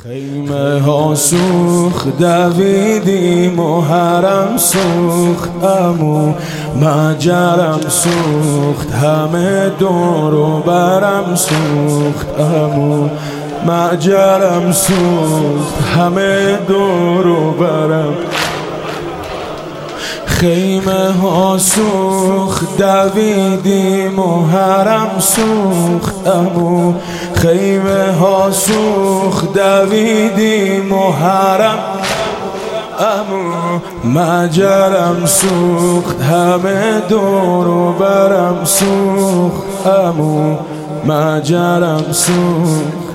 خیمه ها سوخت دویدیم و حرم سوخت امو مجرم سوخت همه دور و برم سوخت امو مجرم سوخت همه دور و برم. خیمه ها سوخت دویدیم و حرم سوخت امو خیمه ها سوخت دویدیم و حرم امو مجرم سوخت همه دور و برم سوخت امو مجرم سوخت.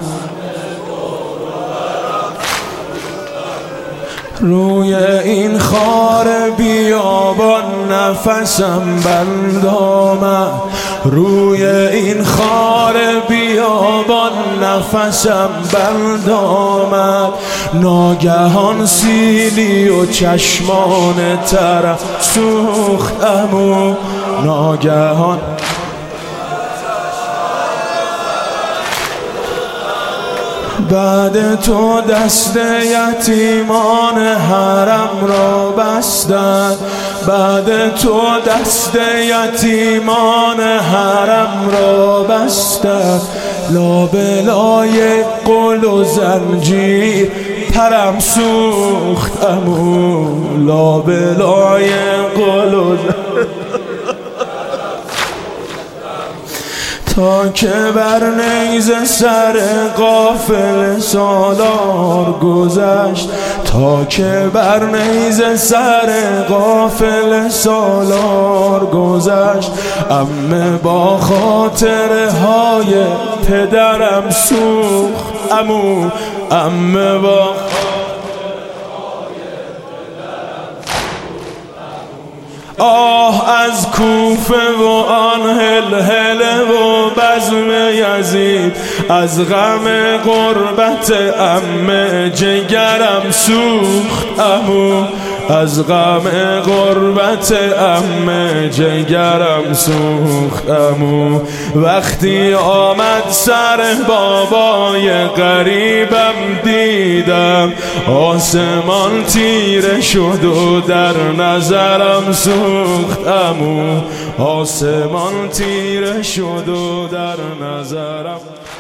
روی این خار بیابان نفسم بند آمد روی این خار بیابان نفسم بند آمد. ناگهان سیلی و چشمان طرف سوخت امو ناگهان بعد تو دست یتیمان حرم را بستند بعد تو دست یتیمان حرم را بستند. لابلای قل و زنجیر پرم سوخت امو لابلای قل و تا که بر نیزه سر غافل سالار گذشت تا که بر نیزه سر غافل سالار گذشت. عمه با خاطره های پدرم سوخت امو عمه با آه از کوفه و آن هلهله و بزم یزید از غم غربت عمه جگرم سوخت امو از غم غربت عمه جگرم سوخت امو. وقتی آمد سر بابای غریبم دیدم آسمان تیره شد و در نظرم سوخت امو آسمان تیره شد و در نظرم